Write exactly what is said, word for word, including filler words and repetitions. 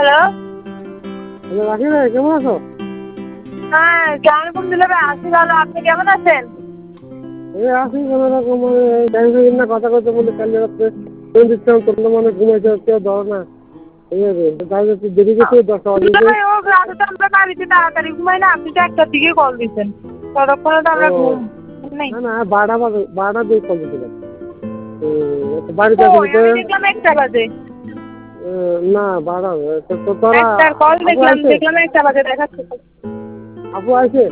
Hello hello রাখি ভাই কেমন আছো? হ্যাঁ কেমন ফোন দিলে ভাই? আছি ভালো, আপনি কেমন আছেন? এই আছি কোনো রকম টাইম পাই না কথা করতে বলে কাল রাত্রে ফোন দিচ্ছিলাম তোর মনে ঘুমাইতে হচ্ছে ধরো না ঠিক আছে তাই একটু দেরি গেছে দশটা বাজে না ভাই ও রাতে তো আমরা বাড়িতে তাড়াতাড়ি ঘুমাই না, আপনি তো একটার দিকে কল দিচ্ছেন, ততক্ষণে তো ও আমরা ঘুম নাই। না না বারোটা বাজে বারোটা দিয়ে কল দিয়েছিলাম তো বাড়িতে ও আসলে তো আমি দেখলাম একটা বাজে, না বারোটা তো তোরা একটার কল আপু দেখলাম আছে দেখলাম একটা বাজে দেখাচ্ছে। আপু আছে